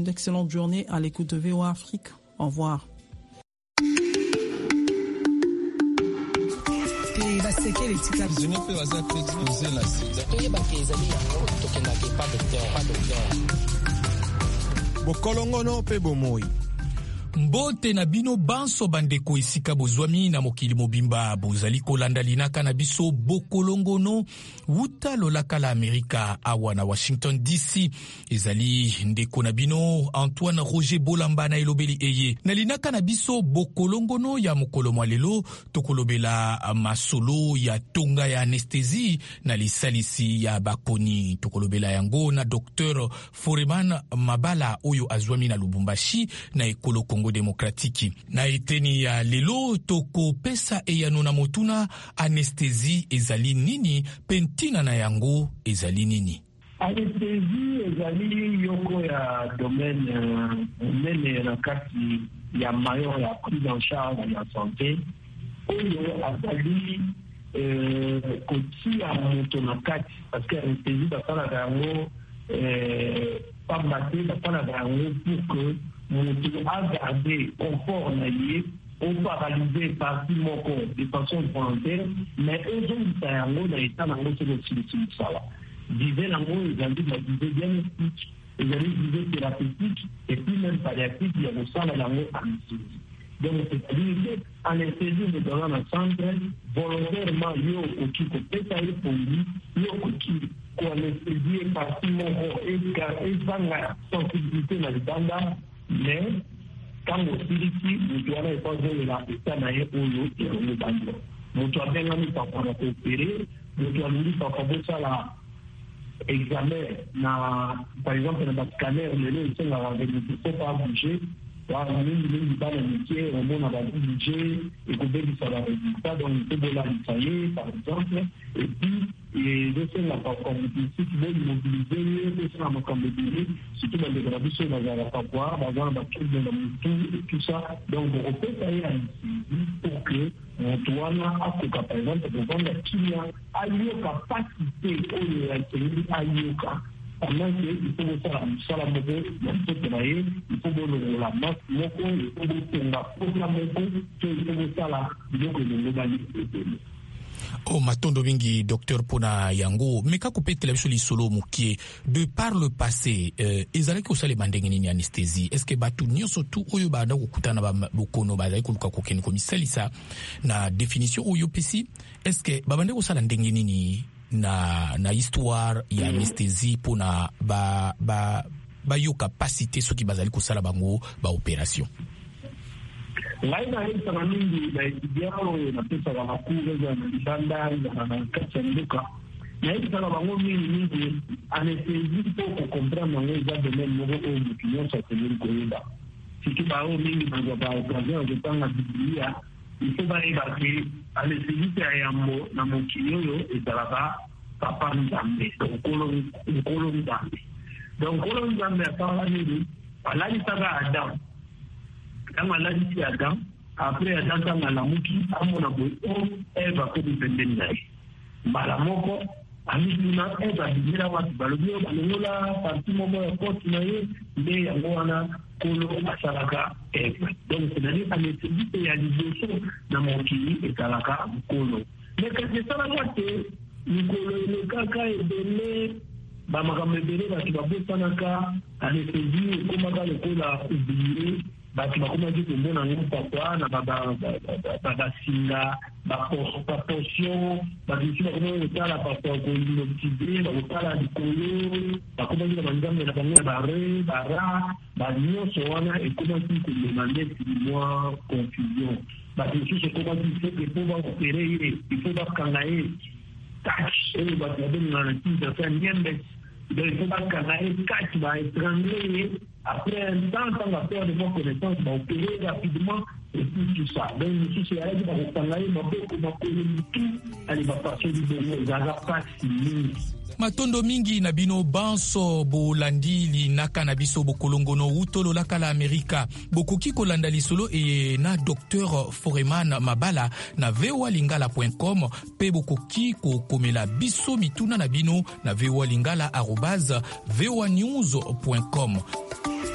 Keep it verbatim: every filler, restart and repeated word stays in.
une excellente journée à l'écoute de V O A Afrique. Au revoir. Bokolongono pe bomoi. Mbote na bino banso bandeko esika bozwami na mokili mobimba bozali kolanda linaka na biso bokolongono wuta lolaka la Amerika awa na Washington D C. Ezali ndeko na bino Antoine Roger Bolamba na elobeli eye na linaka na biso bokolongono ya mokolo mwalelo tokolobela masolo ya tonga ya anesthésie na lisalisi ya bakoni tokolobela yango na docteur Foreman Mabala oyo azwami na Lubumbashi na ekolo Congo Demokratiki. Na eteni ya lelo toko pesa eyano na motuna anesthésie ezali nini pentina na yango ezali nini. Anesthésie ezali yoko ya domaine mene na kati ya mayo ya prise en charge ya santé oyo azali kotia moto na kati parce que anesthésie basala yango pambate basala yango pour que moto a gardé confort na ye on peut réaliser partie moko de façon volontaire mais eux ont yango na état nango c'est le solution sala disait nango ezali na disait diagnostic ezali disait thérapeutique et puis même palliatif il y a le sala nango anesthésie donc c'est-à-dire que anesthésie de dans la santé volontairement yo okiko pesa ye pour lui yo okiko ko anesthésie partie moko et et banga sensibilité na libanda mais quand on se dit que nous devons pas jouer la état naïe ou l'autre et le bando. Nous devons bien nous pas pour opérer, nous devons nous pas pour ça la examen na par exemple dans le scanner le le c'est la réalité faut pas bouger. Voilà, nous nous nous pas le métier, on a pas bouger et que bien ça va résultat donc c'est de la tailler par exemple et puis et de ce la pas comme si tu veux mobiliser de ça ma comme dire surtout dans les graduations dans la papoire dans la tout de tout tout ça donc on peut tailler pour que on doit à par exemple de vendre la chimia à lieu capacité au à lieu pendant que il faut faire ça la mode il faut travailler il faut donner la masse moko il faut donner la programme moko il faut ça la donc le globalité. Oh matondo mingi docteur pona yango meka kopetela biso lisolo mukie de par le passé euh, ezali ko sale bandenge nini anesthésie est-ce que batu nyonso tu oyo banda kokutana ba bokono bazali koluka kokeni komisalisa na définition oyo pesi est-ce que babande ko sala ndenge nini na na histoire ya anesthésie pona ba ba ba yo capacité ce qui bazali ko sala bango ba opération. Laina hii sana mingi na idiao na pesa wa makuu za mbanda na kacha nduka na hii sana bango mingi mingi anesthésie pour comprendre ngo za domaine ngo au mukino sa tenir koyeba siki bao mingi na ba occasion de tanga biblia il faut ba ibaki anesthésie ya yambo na mukino yo ezalaka papa nzambe okolo okolo nzambe donc okolo nzambe akala nini alali saka adam quand on a dit Adam, après Adam dans la mouki, à mon abou, elle va faire du pendennai. Malamoko, Amina, elle va dire à votre balobio, Balola, parti momo, continuer, mais Yangwana, Kolo, Asalaka, et donc c'est-à-dire à l'esthésie et à l'idéation dans mon kili et Salaka, Kolo. Mais quand c'est ça la moitié, Nikolo, le caca est donné, Bamakamebele, Bakibabosanaka, anesthésie, Komaka, le Kola, oublié. Bati bakoma dit que mon ami papa na baba baba singa ba portion ba dit que comment on tala papa ko l'oxydé ba tala di kolo ba comment dit banzambe na bango ba re ba ra ba nyo soana et comment dit que demander si moi confusion ba dit que comment dit que pour va opérer il faut pas kangaye touch et ba donner na petit de faire niembe donc il faut pas kangaye catch ba étrangler. Après un temps, quand on va faire de bonnes connaissances, on va opérer rapidement et puis tout ça. Donc, si c'est à l'aide de la Tangaï, on va opérer tout, elle va passer du bon, il va pas fini. Matondo mingi na bino banso bolandili naka na biso bokolongono utolo laka la Amerika bokoki kolanda lisolo e na docteur Foreman Mabala na v o a lingala point com pe bokoki ko komela biso mituna na bino na v o a lingala arobase v o a news point com.